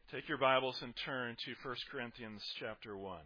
Take your Bibles and turn to 1 Corinthians chapter 1.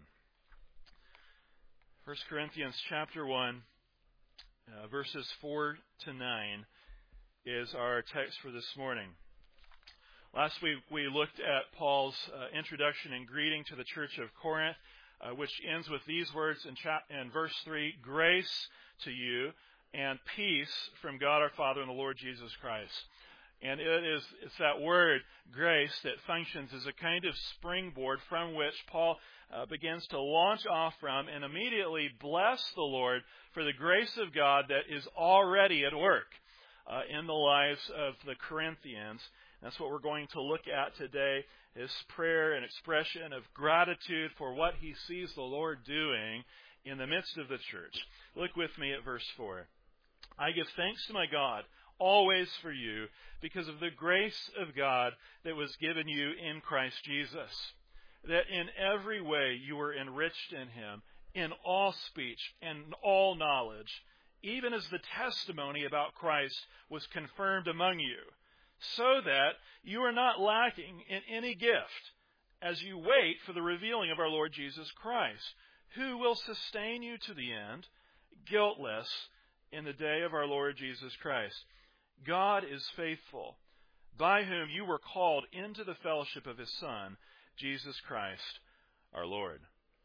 1 Corinthians chapter 1, verses 4 to 9 is our text for this morning. Last week we looked at Paul's introduction and greeting to the church of Corinth, which ends with these words in verse 3, "Grace to you and peace from God our Father and the Lord Jesus Christ." And it's that word, grace, that functions as a kind of springboard from which Paul begins to launch off from and immediately bless the Lord for the grace of God that is already at work in the lives of the Corinthians. That's what we're going to look at today, is prayer and expression of gratitude for what he sees the Lord doing in the midst of the church. Look with me at verse 4. "I give thanks to my God always for you, because of the grace of God that was given you in Christ Jesus, that in every way you were enriched in him, in all speech and all knowledge, even as the testimony about Christ was confirmed among you, so that you are not lacking in any gift, as you wait for the revealing of our Lord Jesus Christ, who will sustain you to the end, guiltless in the day of our Lord Jesus Christ. God is faithful, by whom you were called into the fellowship of his Son, Jesus Christ, our Lord."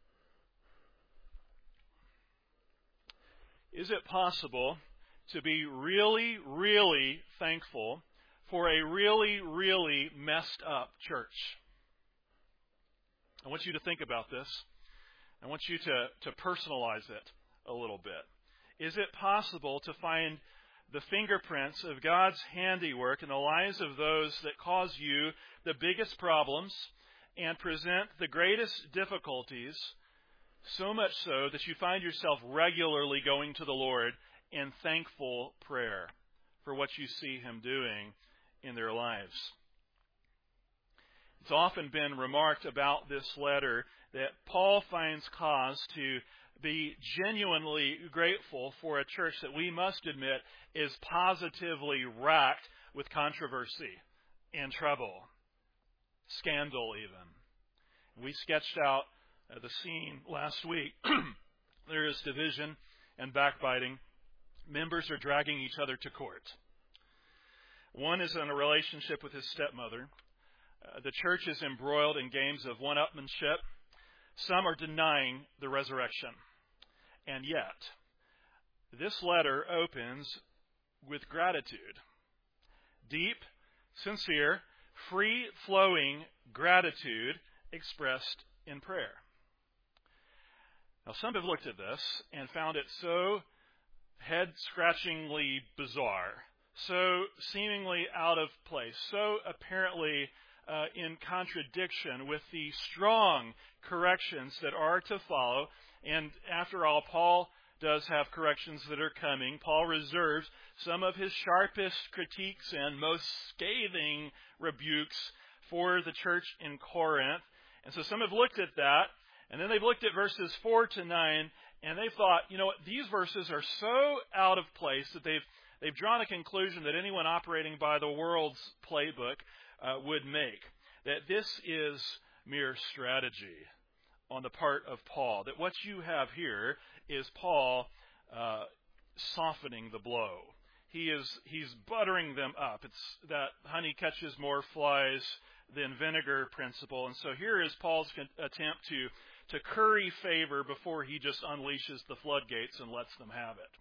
Is it possible to be really, really thankful for a really, really messed up church? I want you to think about this. I want you to personalize it a little bit. Is it possible to find the fingerprints of God's handiwork in the lives of those that cause you the biggest problems and present the greatest difficulties, so much so that you find yourself regularly going to the Lord in thankful prayer for what you see him doing in their lives? It's often been remarked about this letter that Paul finds cause to be genuinely grateful for a church that we must admit is positively racked with controversy and trouble, scandal even. We sketched out the scene last week. There is division and backbiting. Members are dragging each other to court. One is in a relationship with his stepmother. The church is embroiled in games of one-upmanship. Some are denying the resurrection. And yet, this letter opens with gratitude. Deep, sincere, free-flowing gratitude expressed in prayer. Now, some have looked at this and found it so head-scratchingly bizarre, so seemingly out of place, so apparently in contradiction with the strong corrections that are to follow. And after all, Paul does have corrections that are coming. Paul reserves some of his sharpest critiques and most scathing rebukes for the church in Corinth. And so some have looked at that, and then they've looked at verses 4 to 9, and they thought, you know what, these verses are so out of place that they've drawn a conclusion that anyone operating by the world's playbook would make, that this is mere strategy on the part of Paul, that what you have here is Paul softening the blow. He's buttering them up. It's that honey catches more flies than vinegar principle. And so here is Paul's attempt to curry favor before he just unleashes the floodgates and lets them have it.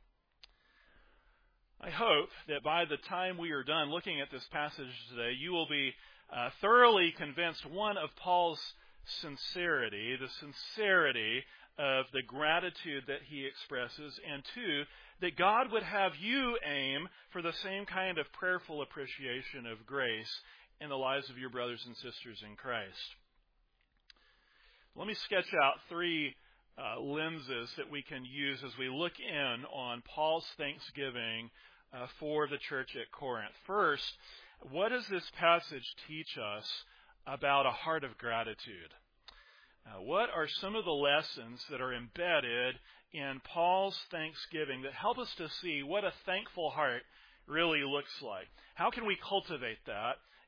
I hope that by the time we are done looking at this passage today, you will be thoroughly convinced, one, of Paul's sincerity, the sincerity of the gratitude that he expresses, and two, that God would have you aim for the same kind of prayerful appreciation of grace in the lives of your brothers and sisters in Christ. Let me sketch out three lenses that we can use as we look in on Paul's thanksgiving for the church at Corinth. First, what does this passage teach us about a heart of gratitude? What are some of the lessons that are embedded in Paul's thanksgiving that help us to see what a thankful heart really looks like? How can we cultivate that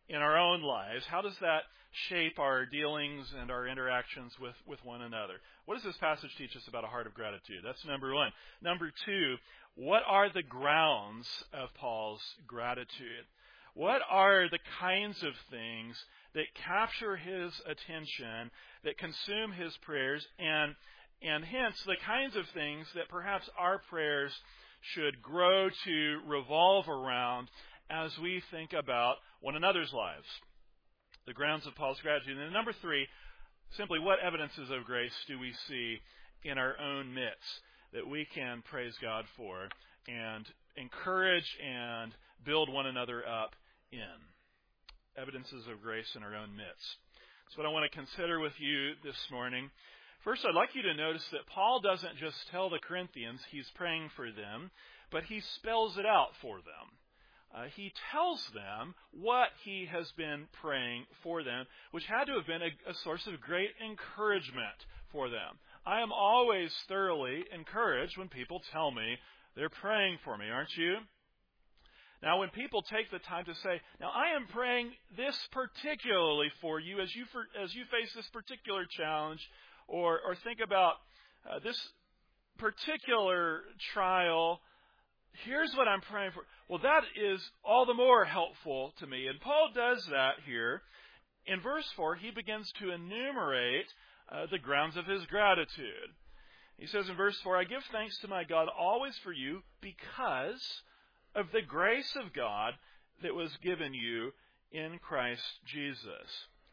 in our own lives? How does that shape our dealings and our interactions with one another? What does this passage teach us about a heart of gratitude? That's number one. Number two, what are the grounds of Paul's gratitude? What are the kinds of things that capture his attention, that consume his prayers, and hence the kinds of things that perhaps our prayers should grow to revolve around as we think about one another's lives? The grounds of Paul's gratitude. And number three, simply what evidences of grace do we see in our own midst that we can praise God for and encourage and build one another up in? Evidences of grace in our own midst. That's what I want to consider with you this morning. First, I'd like you to notice that Paul doesn't just tell the Corinthians he's praying for them, but he spells it out for them. He tells them what he has been praying for them, which had to have been a source of great encouragement for them. I am always thoroughly encouraged when people tell me they're praying for me, aren't you? Now, when people take the time to say, now I am praying this particularly for you as you face this particular challenge, or think about this particular trial, here's what I'm praying for. Well, that is all the more helpful to me. And Paul does that here. In verse 4, he begins to enumerate the grounds of his gratitude. He says in verse 4, I give thanks to my God always for you because of the grace of God that was given you in Christ Jesus.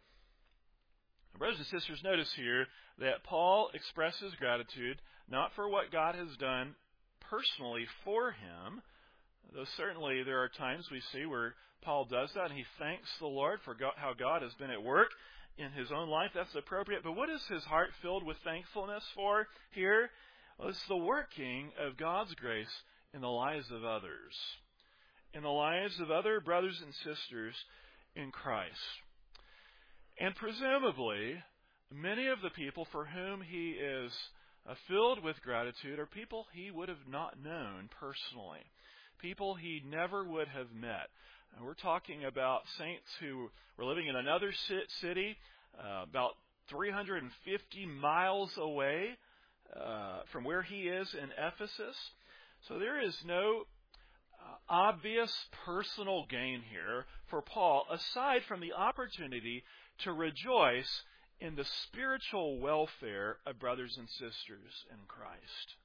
Brothers and sisters, notice here that Paul expresses gratitude not for what God has done personally for him, though certainly there are times we see where Paul does that and he thanks the Lord for how God has been at work in his own life. That's appropriate. But what is his heart filled with thankfulness for here? Well, it's the working of God's grace in the lives of others, in the lives of other brothers and sisters in Christ. And presumably, many of the people for whom he is filled with gratitude are people he would have not known personally, people he never would have met. And we're talking about saints who were living in another city, about 350 miles away from where he is in Ephesus. So there is no obvious personal gain here for Paul, aside from the opportunity to rejoice in the spiritual welfare of brothers and sisters in Christ.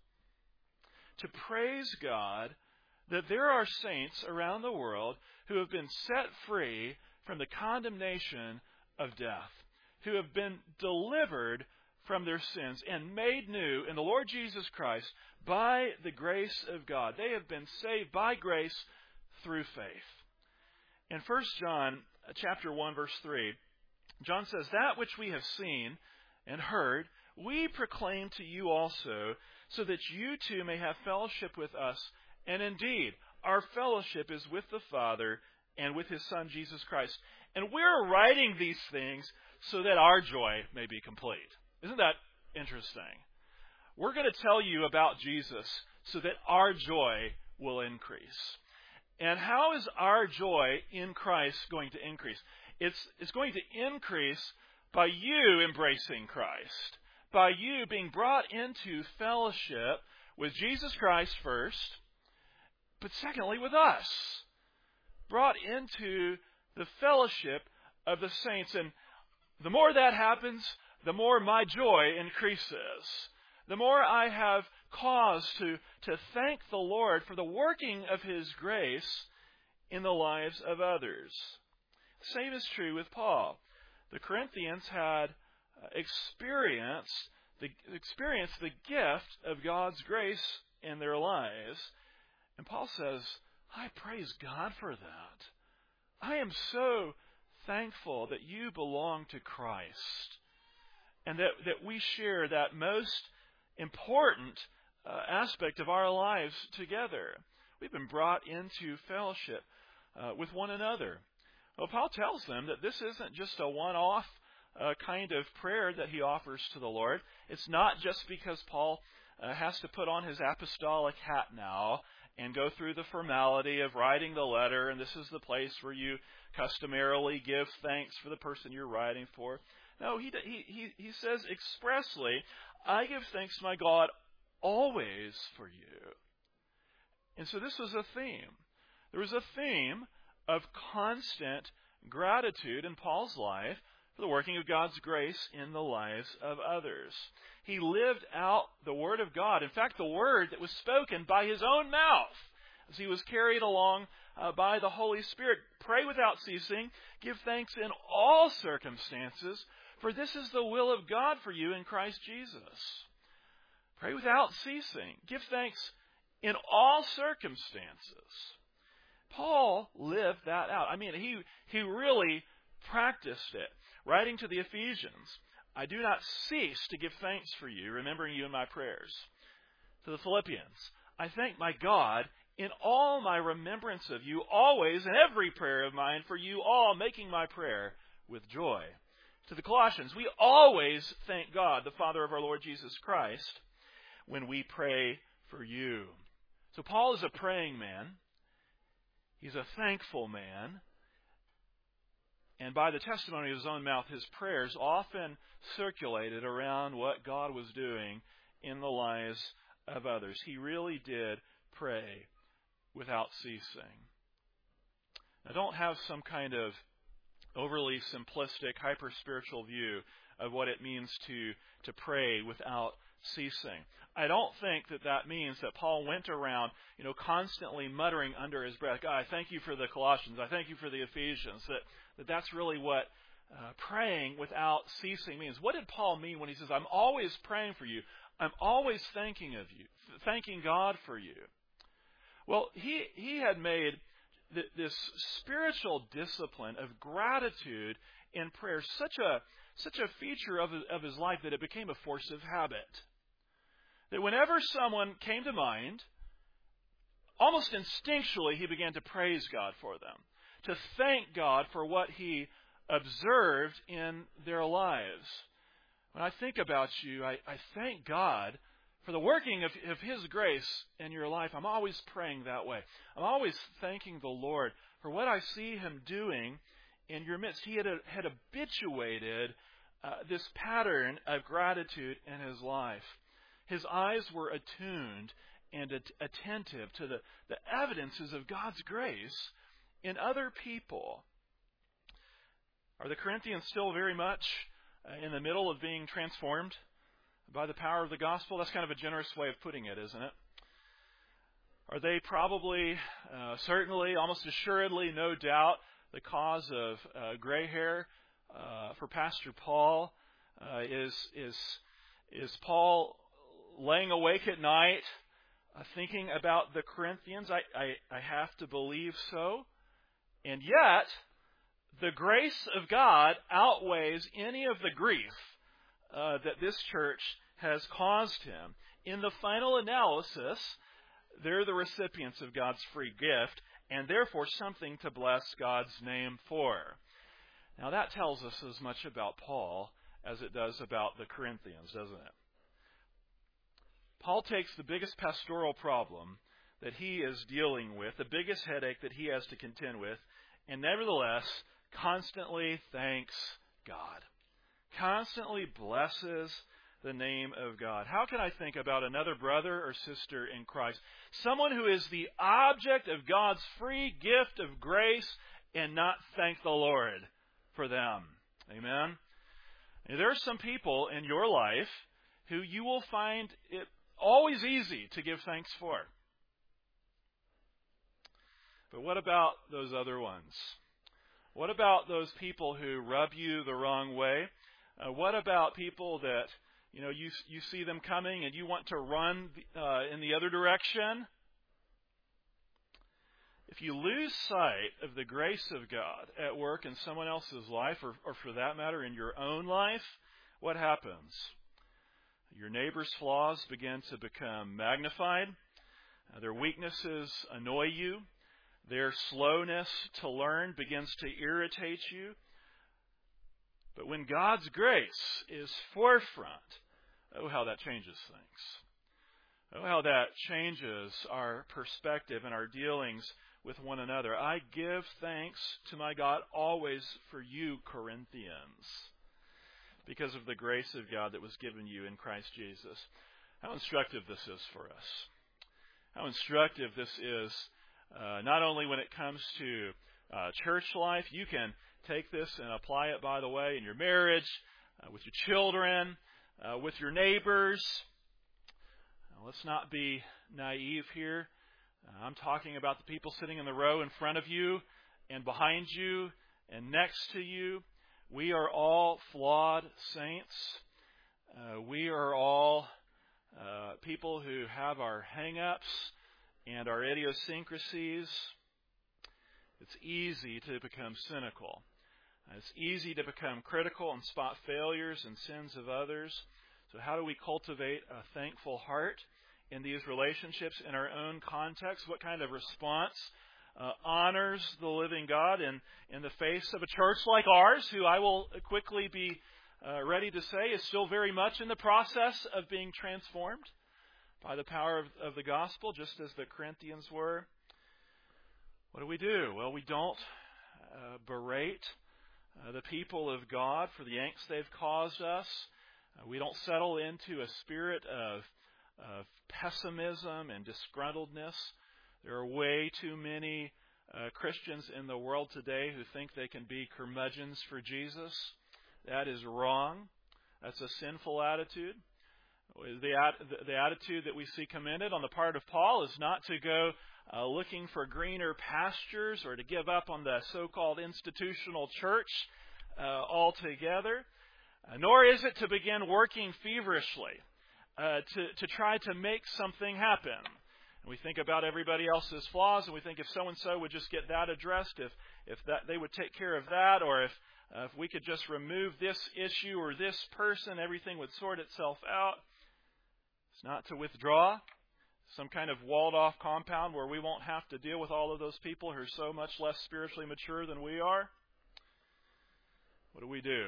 To praise God that there are saints around the world who have been set free from the condemnation of death, who have been delivered from their sins and made new in the Lord Jesus Christ by the grace of God. They have been saved by grace through faith. In 1 John chapter 1, verse 3, John says, that which we have seen and heard, we proclaim to you also, so that you too may have fellowship with us. And indeed, our fellowship is with the Father and with His Son, Jesus Christ. And we're writing these things so that our joy may be complete. Isn't that interesting? We're going to tell you about Jesus so that our joy will increase. And how is our joy in Christ going to increase? It's going to increase by you embracing Christ, by you being brought into fellowship with Jesus Christ first, but secondly with us, brought into the fellowship of the saints. And the more that happens, the more my joy increases. The more I have cause to thank the Lord for the working of His grace in the lives of others. The same is true with Paul. The Corinthians had experienced the gift of God's grace in their lives. And Paul says, I praise God for that. I am so thankful that you belong to Christ and that we share that most important aspect of our lives together. We've been brought into fellowship with one another. Well, Paul tells them that this isn't just a one-off kind of prayer that he offers to the Lord. It's not just because Paul has to put on his apostolic hat now and go through the formality of writing the letter, and this is the place where you customarily give thanks for the person you're writing for. No, he says expressly, I give thanks to my God always for you. And so this was a theme. There was a theme of constant gratitude in Paul's life for the working of God's grace in the lives of others. He lived out the Word of God. In fact, the Word that was spoken by his own mouth as he was carried along by the Holy Spirit. Pray without ceasing. Give thanks in all circumstances, for this is the will of God for you in Christ Jesus. Pray without ceasing. Give thanks in all circumstances. Paul lived that out. I mean, he really practiced it. Writing to the Ephesians, I do not cease to give thanks for you, remembering you in my prayers. To the Philippians, I thank my God in all my remembrance of you, always in every prayer of mine for you all, making my prayer with joy. To the Colossians, we always thank God, the Father of our Lord Jesus Christ, when we pray for you. So Paul is a praying man. He's a thankful man. And by the testimony of his own mouth, his prayers often circulated around what God was doing in the lives of others. He really did pray without ceasing. Now, don't have some kind of overly simplistic, hyper-spiritual view of what it means to pray without ceasing. I don't think that means that Paul went around, constantly muttering under his breath, God, I thank you for the Colossians, I thank you for the Ephesians, that's really what praying without ceasing means. What did Paul mean when he says, I'm always praying for you, I'm always thanking of you, thanking God for you? Well, he had made this spiritual discipline of gratitude in prayer such a feature of his life that it became a force of habit. That whenever someone came to mind, almost instinctually he began to praise God for them, to thank God for what he observed in their lives. When I think about you, I thank God for the working of His grace in your life. I'm always praying that way. I'm always thanking the Lord for what I see Him doing in your midst. He had habituated this pattern of gratitude in his life. His eyes were attuned and attentive to the evidences of God's grace in other people. Are the Corinthians still very much in the middle of being transformed by the power of the gospel? That's kind of a generous way of putting it, isn't it? Are they probably, certainly, almost assuredly, no doubt, the cause of gray hair for Pastor Paul? Is Paul laying awake at night thinking about the Corinthians? I have to believe so. And yet, the grace of God outweighs any of the grief that this church has caused him. In the final analysis, they're the recipients of God's free gift, and therefore something to bless God's name for. Now that tells us as much about Paul as it does about the Corinthians, doesn't it? Paul takes the biggest pastoral problem that he is dealing with, the biggest headache that he has to contend with, and nevertheless constantly thanks God. Constantly blesses the name of God. How can I think about another brother or sister in Christ, someone who is the object of God's free gift of grace, and not thank the Lord for them? Amen? And there are some people in your life who you will find it always easy to give thanks for. But what about those other ones? What about those people who rub you the wrong way? What about people that you see them coming and you want to run in the other direction? If you lose sight of the grace of God at work in someone else's life, or for that matter in your own life, what happens? Your neighbor's flaws begin to become magnified. Their weaknesses annoy you. Their slowness to learn begins to irritate you. But when God's grace is forefront, oh, how that changes things. Oh, how that changes our perspective and our dealings with one another. I give thanks to my God always for you, Corinthians, because of the grace of God that was given you in Christ Jesus. How instructive this is for us. How instructive this is, not only when it comes to church life. You can take this and apply it, by the way, in your marriage, with your children, with your neighbors. Let's not be naive here. I'm talking about the people sitting in the row in front of you and behind you and next to you. We are all flawed saints. We are all people who have our hang-ups and our idiosyncrasies. It's easy to become cynical. It's easy to become critical and spot failures and sins of others. So how do we cultivate a thankful heart in these relationships in our own context? What kind of response honors the living God in the face of a church like ours, who I will quickly be ready to say is still very much in the process of being transformed by the power of the gospel, just as the Corinthians were? What do? Well, we don't berate the people of God for the angst they've caused us. We don't settle into a spirit of pessimism and disgruntledness. There are way too many Christians in the world today who think they can be curmudgeons for Jesus. That is wrong. That's a sinful attitude. The attitude that we see commended on the part of Paul is not to go looking for greener pastures or to give up on the so-called institutional church altogether, nor is it to begin working feverishly to try to make something happen. And we think about everybody else's flaws, and we think if so-and-so would just get that addressed, if that they would take care of that, or if we could just remove this issue or this person, everything would sort itself out. It's not to withdraw some kind of walled-off compound where we won't have to deal with all of those people who are so much less spiritually mature than we are. What do?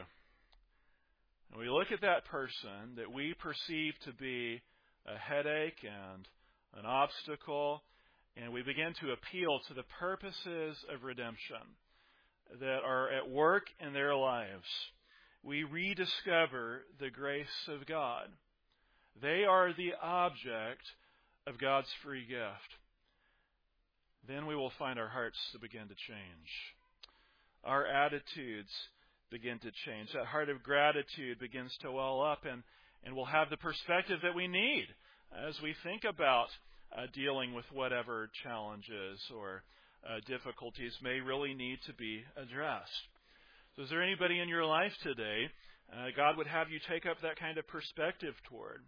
And we look at that person that we perceive to be a headache and an obstacle, and we begin to appeal to the purposes of redemption that are at work in their lives. We rediscover the grace of God. They are the object of God's free gift. Then we will find our hearts to begin to change. Our attitudes begin to change. That heart of gratitude begins to well up, and we'll have the perspective that we need as we think about dealing with whatever challenges or difficulties may really need to be addressed. So is there anybody in your life today God would have you take up that kind of perspective toward?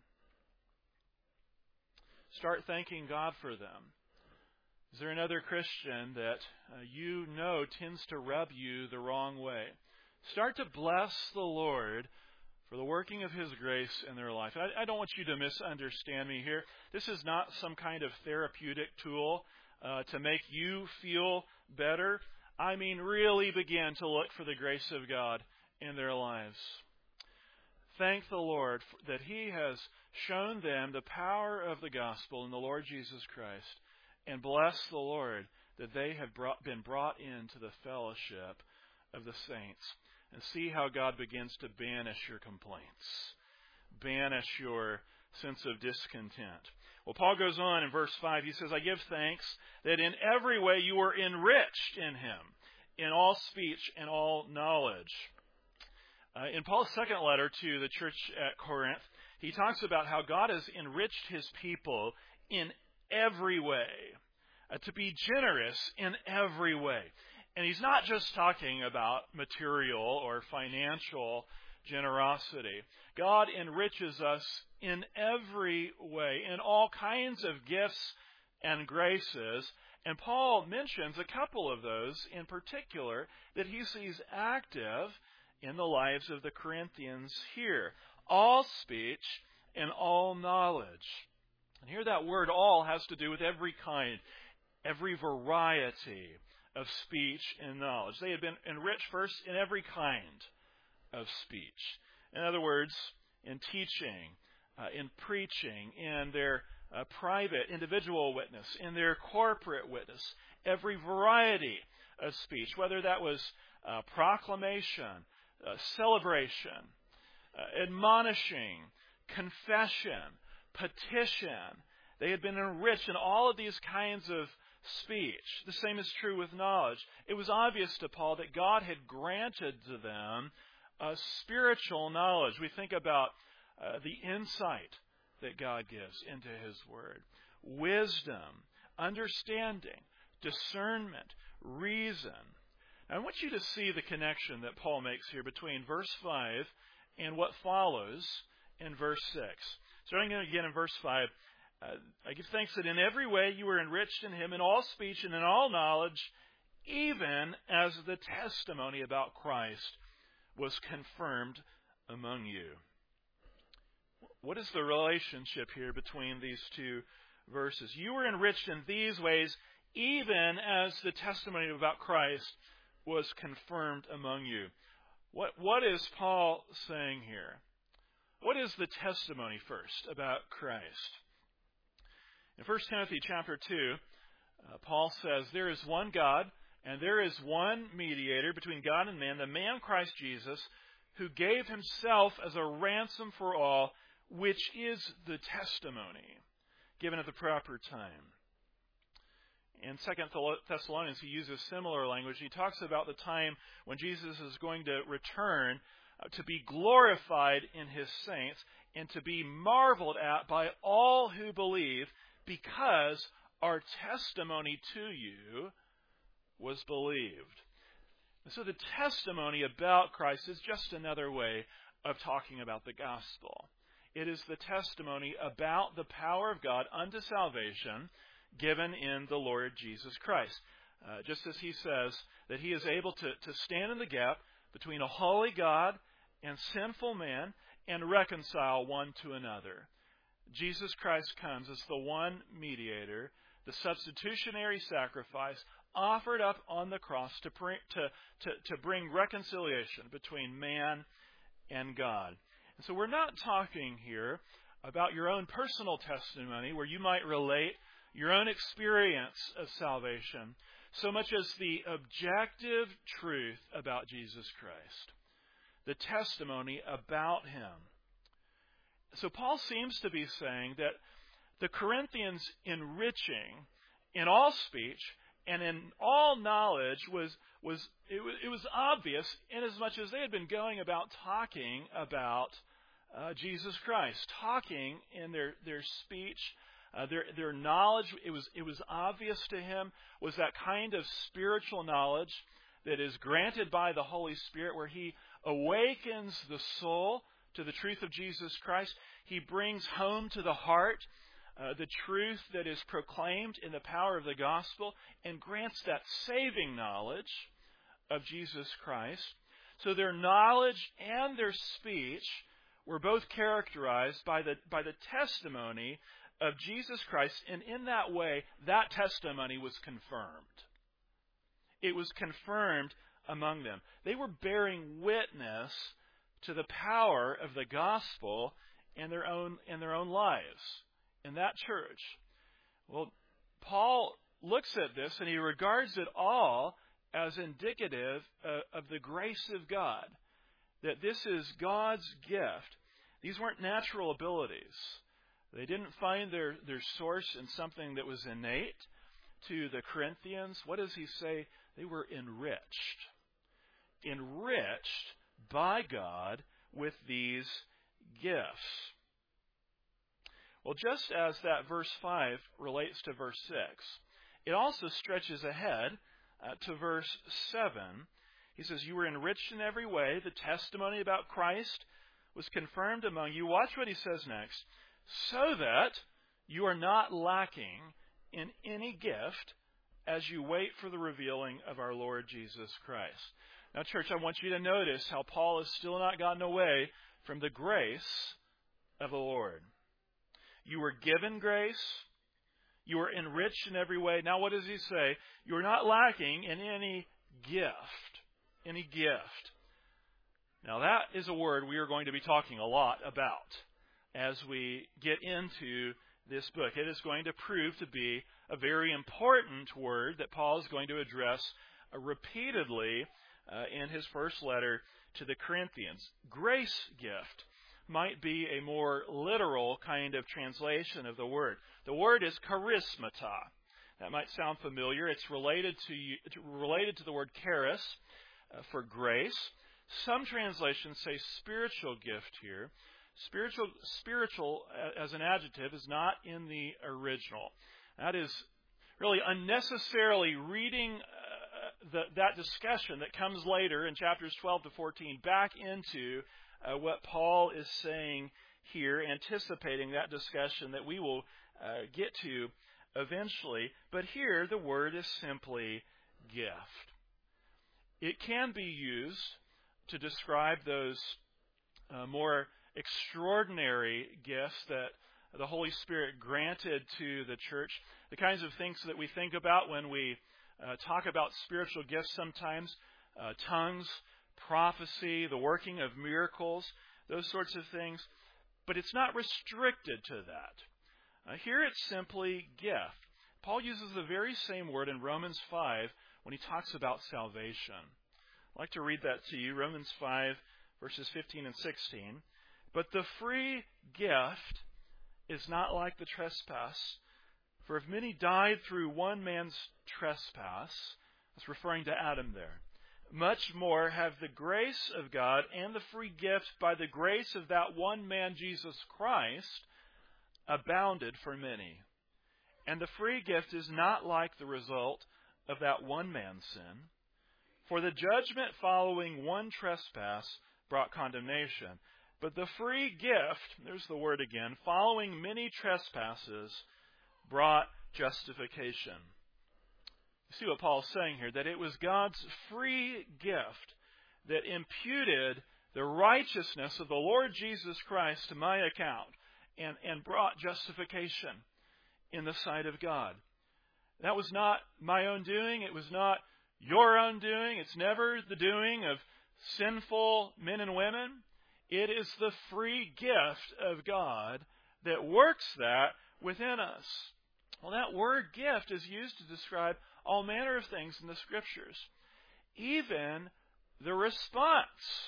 Start thanking God for them. Is there another Christian that you know tends to rub you the wrong way? Start to bless the Lord for the working of His grace in their life. I don't want you to misunderstand me here. This is not some kind of therapeutic tool to make you feel better. I mean, really begin to look for the grace of God in their lives. Thank the Lord that He has shown them the power of the gospel in the Lord Jesus Christ, and bless the Lord that they have been brought into the fellowship of the saints. And see how God begins to banish your complaints, banish your sense of discontent. Well, Paul goes on in verse 5. He says, I give thanks that in every way you are enriched in Him, in all speech and all knowledge. In Paul's second letter to the church at Corinth, he talks about how God has enriched His people in every way, to be generous in every way. And he's not just talking about material or financial generosity. God enriches us in every way, in all kinds of gifts and graces. And Paul mentions a couple of those in particular that he sees active in the lives of the Corinthians here. All speech and all knowledge. And here that word all has to do with every kind, every variety of speech and knowledge. They had been enriched first in every kind of speech. In other words, in teaching, in preaching, in their private, individual witness, in their corporate witness, every variety of speech, whether that was proclamation, celebration, admonishing, confession, petition. They had been enriched in all of these kinds of speech. The same is true with knowledge. It was obvious to Paul that God had granted to them spiritual knowledge. We think about the insight that God gives into His Word, wisdom, understanding, discernment, reason. I want you to see the connection that Paul makes here between verse 5 and what follows in verse 6. Starting again in verse 5, I give thanks that in every way you were enriched in Him, in all speech and in all knowledge, even as the testimony about Christ was confirmed among you. What is the relationship here between these two verses? You were enriched in these ways, even as the testimony about Christ was confirmed among you. What is Paul saying here? What is the testimony first about Christ? In 1 Timothy chapter 2, Paul says, there is one God, and there is one mediator between God and man, the man Christ Jesus, who gave Himself as a ransom for all, which is the testimony given at the proper time. In 2 Thessalonians, he uses similar language. He talks about the time when Jesus is going to return to be glorified in His saints and to be marveled at by all who believe, because our testimony to you was believed. And so the testimony about Christ is just another way of talking about the gospel. It is the testimony about the power of God unto salvation given in the Lord Jesus Christ. Just as He says that He is able to stand in the gap between a holy God and sinful man and reconcile one to another. Jesus Christ comes as the one mediator, the substitutionary sacrifice offered up on the cross to bring reconciliation between man and God. And so we're not talking here about your own personal testimony where you might relate your own experience of salvation so much as the objective truth about Jesus Christ, the testimony about Him. So Paul seems to be saying that the Corinthians enriching in all speech and in all knowledge was obvious inasmuch as they had been going about talking about Jesus Christ, talking in their speech, their knowledge. It was obvious to him was that kind of spiritual knowledge that is granted by the Holy Spirit, where He awakens the soul to the truth of Jesus Christ. He brings home to the heart the truth that is proclaimed in the power of the gospel and grants that saving knowledge of Jesus Christ. So their knowledge and their speech were both characterized by the testimony of Jesus Christ, and in that way, that testimony was confirmed. It was confirmed among them. They were bearing witness to the power of the gospel in their own lives in that church. Well, Paul looks at this and he regards it all as indicative of the grace of God, that this is God's gift. These weren't natural abilities. They didn't find their source in something that was innate to the Corinthians. What does he say? They were enriched. Enriched by God with these gifts. Well, just as that verse 5 relates to verse 6, it also stretches ahead to verse 7. He says, you were enriched in every way. The testimony about Christ was confirmed among you. Watch what he says next. So that you are not lacking in any gift as you wait for the revealing of our Lord Jesus Christ. Now, church, I want you to notice how Paul has still not gotten away from the grace of the Lord. You were given grace. You were enriched in every way. Now, what does he say? You are not lacking in any gift. Any gift. Now, that is a word we are going to be talking a lot about as we get into this book. It is going to prove to be a very important word that Paul is going to address repeatedly in his first letter to the Corinthians. Grace gift might be a more literal kind of translation of the word. The word is charismata. That might sound familiar. It's related to the word charis for grace. Some translations say spiritual gift here. Spiritual as an adjective is not in the original. That is really unnecessarily reading that discussion that comes later in chapters 12 to 14 back into what Paul is saying here, anticipating that discussion that we will get to eventually. But here the word is simply gift. It can be used to describe those more extraordinary gifts that the Holy Spirit granted to the church, the kinds of things that we think about when we talk about spiritual gifts sometimes, tongues, prophecy, the working of miracles, those sorts of things. But it's not restricted to that. Here it's simply gift. Paul uses the very same word in Romans 5 when he talks about salvation. I'd like to read that to you, Romans 5, verses 15 and 16. But the free gift is not like the trespass. For if many died through one man's trespass, that's referring to Adam there, much more have the grace of God and the free gift by the grace of that one man, Jesus Christ, abounded for many. And the free gift is not like the result of that one man's sin. For the judgment following one trespass brought condemnation. But the free gift, there's the word again, following many trespasses brought justification. You see what Paul's saying here, that it was God's free gift that imputed the righteousness of the Lord Jesus Christ to my account and brought justification in the sight of God. That was not my own doing. It was not your own doing. It's never the doing of sinful men and women. It is the free gift of God that works that within us. Well, that word gift is used to describe all manner of things in the Scriptures. Even the response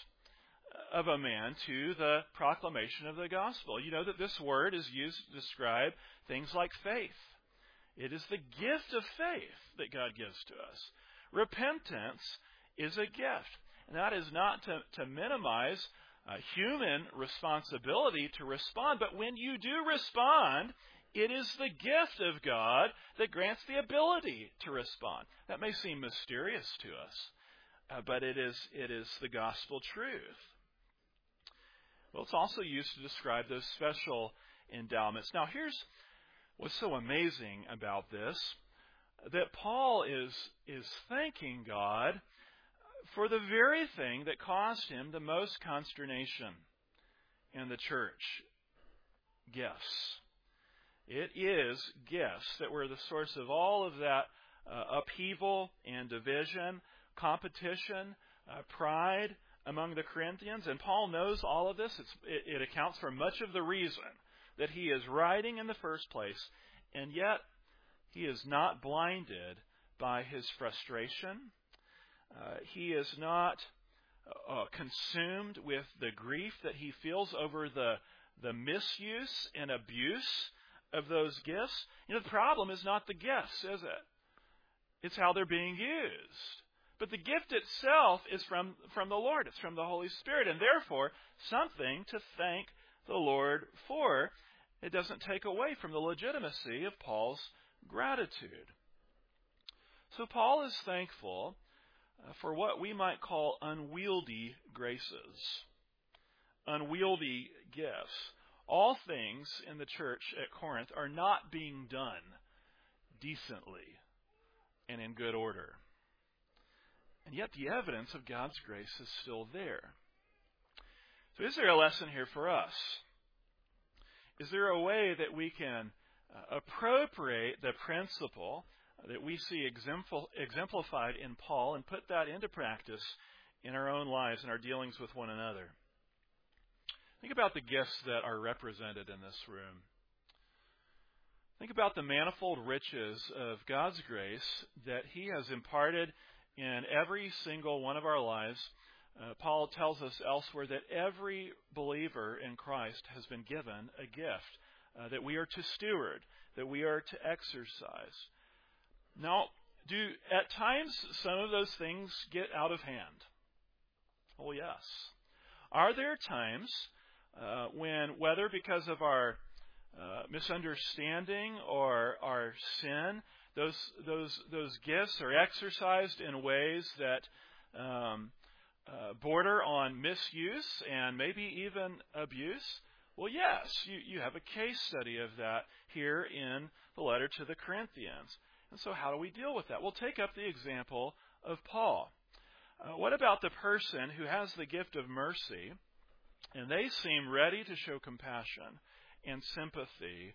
of a man to the proclamation of the gospel. You know that this word is used to describe things like faith. It is the gift of faith that God gives to us. Repentance is a gift. And that is not to minimize human responsibility to respond. But when you do respond, it is the gift of God that grants the ability to respond. That may seem mysterious to us, but it is the gospel truth. Well, it's also used to describe those special endowments. Now, here's what's so amazing about this, that Paul is thanking God for the very thing that caused him the most consternation in the church. Gifts. It is gifts that were the source of all of that upheaval and division, competition, pride among the Corinthians. And Paul knows all of this. It accounts for much of the reason that he is writing in the first place. And yet, he is not blinded by his frustration. He is not consumed with the grief that he feels over the misuse and abuse of those gifts. You know, the problem is not the gifts, is it? It's how they're being used. But the gift itself is from the Lord. It's from the Holy Spirit, and therefore something to thank the Lord for. It doesn't take away from the legitimacy of Paul's gratitude. So Paul is thankful for what we might call unwieldy graces, unwieldy gifts. All things in the church at Corinth are not being done decently and in good order. And yet the evidence of God's grace is still there. So is there a lesson here for us? Is there a way that we can appropriate the principle that we see exemplified in Paul and put that into practice in our own lives and our dealings with one another? Think about the gifts that are represented in this room. Think about the manifold riches of God's grace that He has imparted in every single one of our lives. Paul tells us elsewhere that every believer in Christ has been given a gift that we are to steward, that we are to exercise. Now, do at times some of those things get out of hand? Oh, yes. Are there times when, whether because of our misunderstanding or our sin, those gifts are exercised in ways that border on misuse and maybe even abuse? Well, yes, you have a case study of that here in the letter to the Corinthians. And so how do we deal with that? We'll take up the example of Paul. What about the person who has the gift of mercy, and they seem ready to show compassion and sympathy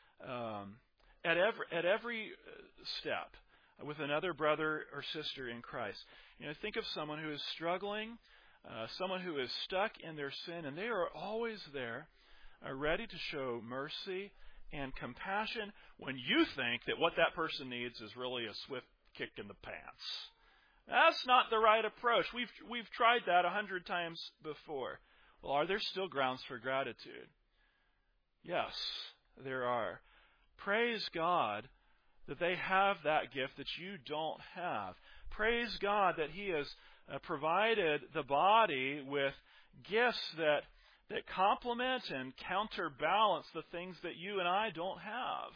at every step with another brother or sister in Christ? Think of someone who is struggling, someone who is stuck in their sin, and they are always there, ready to show mercy and compassion when you think that what that person needs is really a swift kick in the pants. That's not the right approach. We've tried that 100 times before. Well, are there still grounds for gratitude? Yes, there are. Praise God that they have that gift that you don't have. Praise God that He has provided the body with gifts that complement and counterbalance the things that you and I don't have.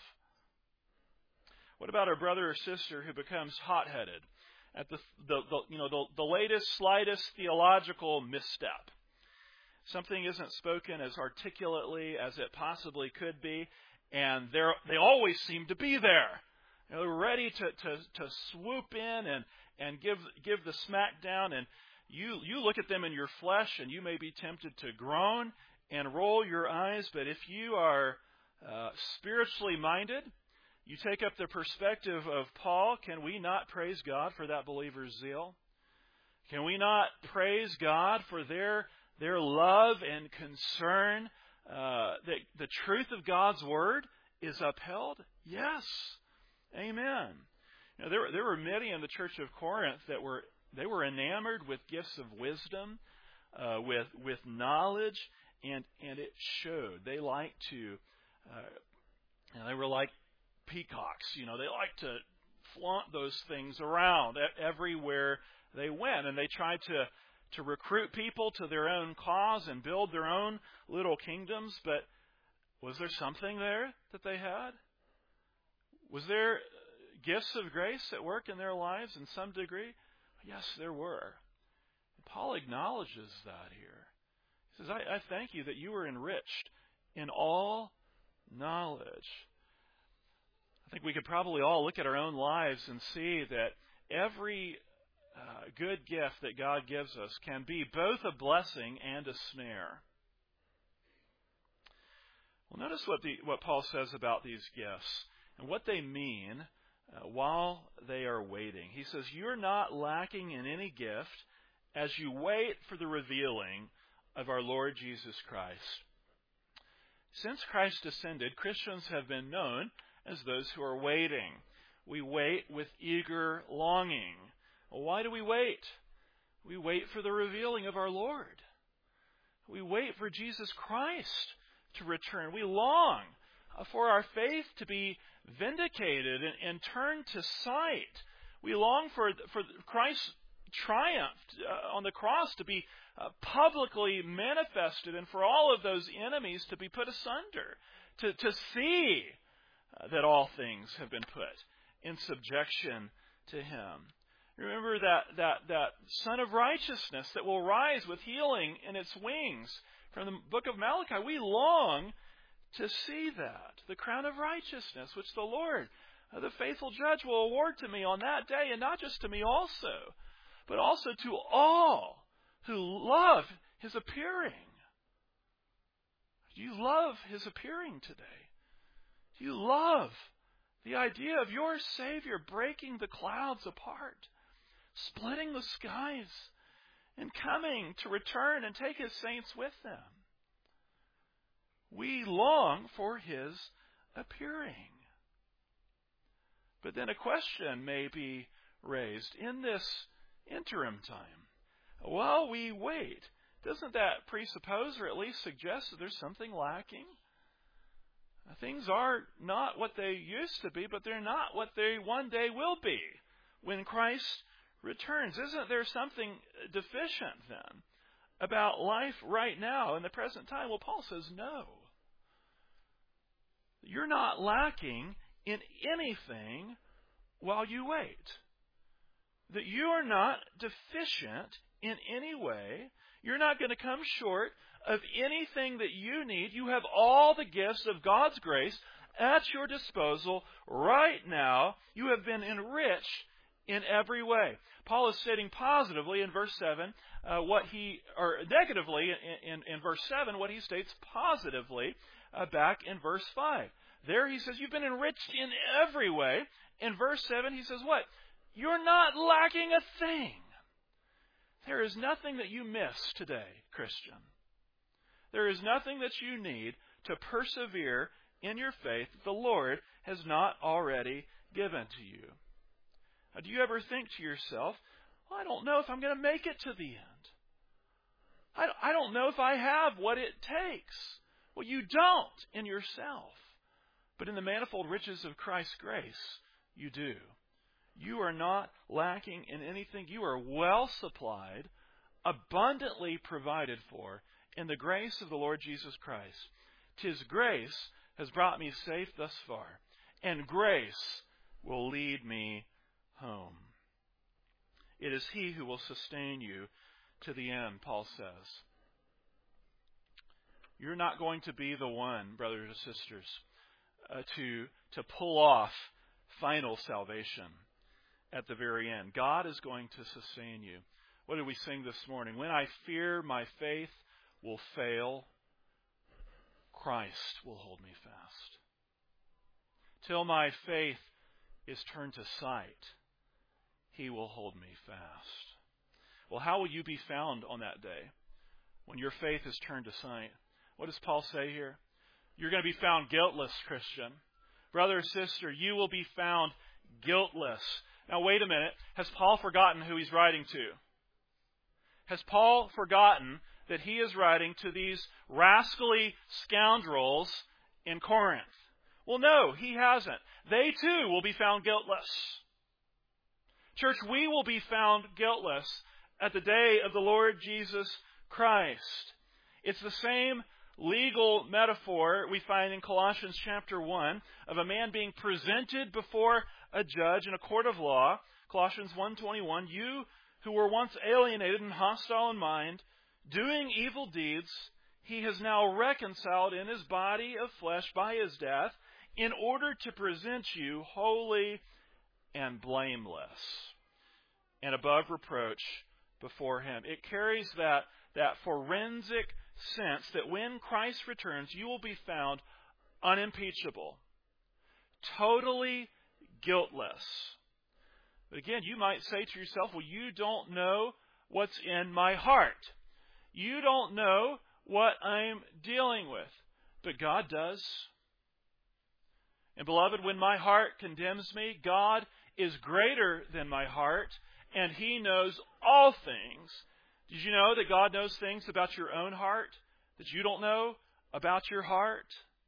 What about our brother or sister who becomes hot-headed at the latest, slightest theological misstep? Something isn't spoken as articulately as it possibly could be, and they always seem to be there. They're ready to swoop in and give the smack down, and you look at them in your flesh, and you may be tempted to groan and roll your eyes, but if you are spiritually minded, you take up the perspective of Paul. Can we not praise God for that believer's zeal? Can we not praise God for their love and concern that the truth of God's Word is upheld? Yes. Amen. There were many in the church of Corinth that were enamored with gifts of wisdom, with knowledge, and it showed. They liked to, they were like peacocks. They liked to flaunt those things around everywhere they went, and they tried to recruit people to their own cause and build their own little kingdoms. But was there something there that they had? Was there gifts of grace at work in their lives in some degree? Yes, there were. Paul acknowledges that here. He says, I thank you that you were enriched in all knowledge. I think we could probably all look at our own lives and see that every good gift that God gives us can be both a blessing and a snare. Well, notice what Paul says about these gifts and what they mean while they are waiting. He says, you're not lacking in any gift as you wait for the revealing of our Lord Jesus Christ. Since Christ ascended, Christians have been known as those who are waiting. We wait with eager longing. Well, why do we wait? We wait for the revealing of our Lord. We wait for Jesus Christ to return. We long for our faith to be vindicated and turned to sight. We long for Christ's triumph on the cross to be publicly manifested and for all of those enemies to be put asunder, to see that all things have been put in subjection to Him. Remember that Son of Righteousness that will rise with healing in its wings. From the book of Malachi, we long to see that, the crown of righteousness, which the Lord, the faithful judge, will award to me on that day, and not just to me also, but also to all who love His appearing. Do you love His appearing today? Do you love the idea of your Savior breaking the clouds apart, splitting the skies, and coming to return and take His saints with them? We long for His appearing. But then a question may be raised in this interim time. While we wait, doesn't that presuppose or at least suggest that there's something lacking? Things are not what they used to be, but they're not what they one day will be when Christ returns. Isn't there something deficient then about life right now in the present time? Well, Paul says no. You're not lacking in anything while you wait. That you are not deficient in any way. You're not going to come short of anything that you need. You have all the gifts of God's grace at your disposal right now. You have been enriched in every way. Paul is stating positively in verse 7 negatively in verse 7 what he states positively back in verse 5. There he says you've been enriched in every way. In verse 7 he says what? You're not lacking a thing. There is nothing that you miss today, Christian. There is nothing that you need to persevere in your faith that the Lord has not already given to you. Now, do you ever think to yourself, well, I don't know if I'm going to make it to the end. I don't know if I have what it takes. Well, you don't in yourself. But in the manifold riches of Christ's grace, you do. You are not lacking in anything. You are well supplied, abundantly provided for in the grace of the Lord Jesus Christ. 'Tis grace has brought me safe thus far, and grace will lead me home. It is He who will sustain you to the end, Paul says. You're not going to be the one, brothers and sisters, to pull off final salvation at the very end. God is going to sustain you. What did we sing this morning? When I fear my faith will fail, Christ will hold me fast. Till my faith is turned to sight, He will hold me fast. Well, how will you be found on that day when your faith is turned to sight? What does Paul say here? You're going to be found guiltless, Christian. Brother or sister, you will be found guiltless. Now, wait a minute. Has Paul forgotten who he's writing to? Has Paul forgotten that he is writing to these rascally scoundrels in Corinth? Well, no, he hasn't. They too will be found guiltless. Church, we will be found guiltless at the day of the Lord Jesus Christ. It's the same legal metaphor we find in Colossians chapter 1 of a man being presented before a judge in a court of law. Colossians 1:21, you who were once alienated and hostile in mind, doing evil deeds, He has now reconciled in His body of flesh by His death, in order to present you holy and blameless and above reproach before Him. It carries that forensic sense that when Christ returns, you will be found unimpeachable, totally guiltless. But again, you might say to yourself, well, you don't know what's in my heart. You don't know what I'm dealing with. But God does. And beloved, when my heart condemns me, God is greater than my heart, and He knows all things. Did you know that God knows things about your own heart that you don't know about your heart?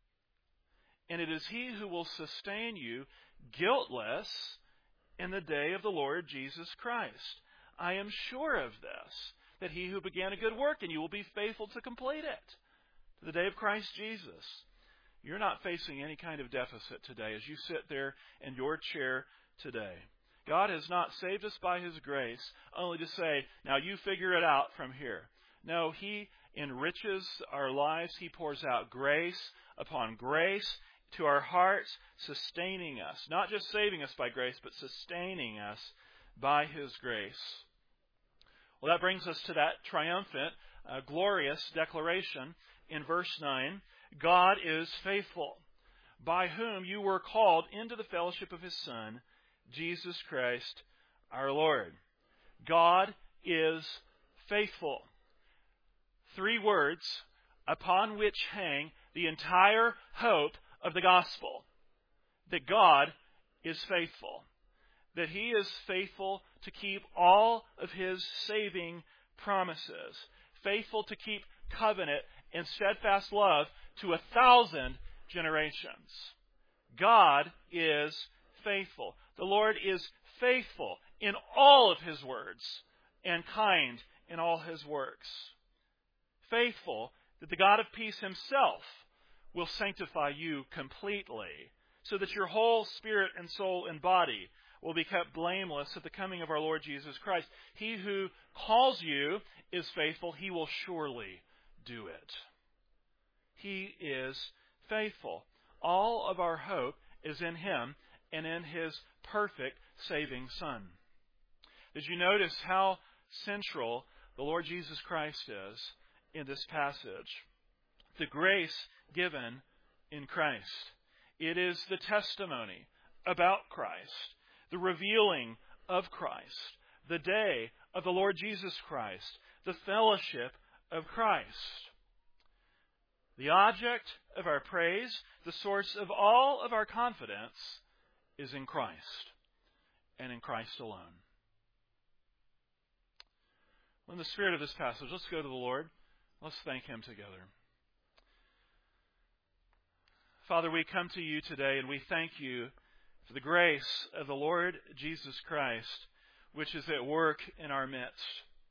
And it is He who will sustain you guiltless in the day of the Lord Jesus Christ. I am sure of this, that He who began a good work in you will be faithful to complete it to the day of Christ Jesus. You're not facing any kind of deficit today as you sit there in your chair today. God has not saved us by His grace only to say, now you figure it out from here. No, He enriches our lives. He pours out grace upon grace to our hearts, sustaining us. Not just saving us by grace, but sustaining us by His grace. Well, that brings us to that triumphant, glorious declaration in verse 9. God is faithful, by whom you were called into the fellowship of His Son, Jesus Christ our Lord. God is faithful. 3 words upon which hang the entire hope of the gospel. That God is faithful, that He is faithful to keep all of His saving promises, faithful to keep covenant and steadfast love to 1,000 generations. God is faithful. The Lord is faithful in all of His words and kind in all His works. Faithful that the God of peace Himself will sanctify you completely, so that your whole spirit and soul and body will be kept blameless at the coming of our Lord Jesus Christ. He who calls you is faithful. He will surely do it. He is faithful. All of our hope is in Him and in His perfect saving Son. Did you notice how central the Lord Jesus Christ is in this passage? The grace given in Christ. It is the testimony about Christ, the revealing of Christ, the day of the Lord Jesus Christ, the fellowship of Christ. The object of our praise, the source of all of our confidence, is in Christ and in Christ alone. In the spirit of this passage, let's go to the Lord. Let's thank Him together. Father, we come to You today and we thank You for the grace of the Lord Jesus Christ, which is at work in our midst.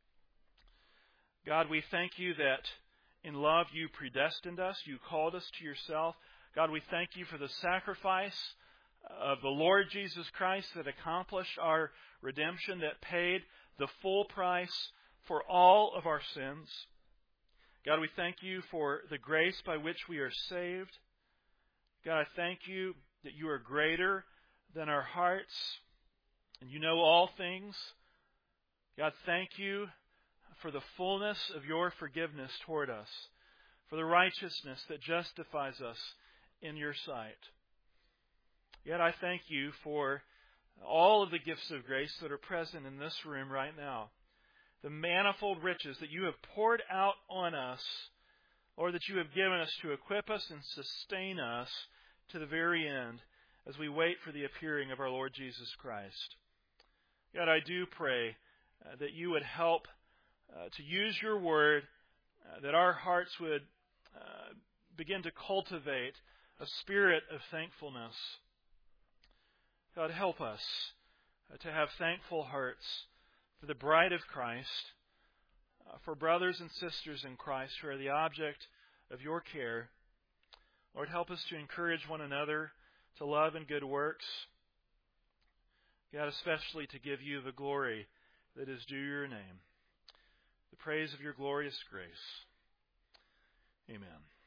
God, we thank You that in love You predestined us, You called us to Yourself. God, we thank You for the sacrifice of the Lord Jesus Christ that accomplished our redemption, that paid the full price for all of our sins. God, we thank You for the grace by which we are saved. God, I thank You that You are greater than our hearts and You know all things. God, thank You for the fullness of Your forgiveness toward us, for the righteousness that justifies us in Your sight. Yet I thank You for all of the gifts of grace that are present in this room right now, the manifold riches that You have poured out on us, or that You have given us to equip us and sustain us to the very end as we wait for the appearing of our Lord Jesus Christ. God, I do pray that You would help to use Your word, that our hearts would begin to cultivate a spirit of thankfulness. God, help us to have thankful hearts for the bride of Christ, for brothers and sisters in Christ who are the object of Your care. Lord, help us to encourage one another to love and good works. God, especially to give You the glory that is due Your name, the praise of Your glorious grace. Amen.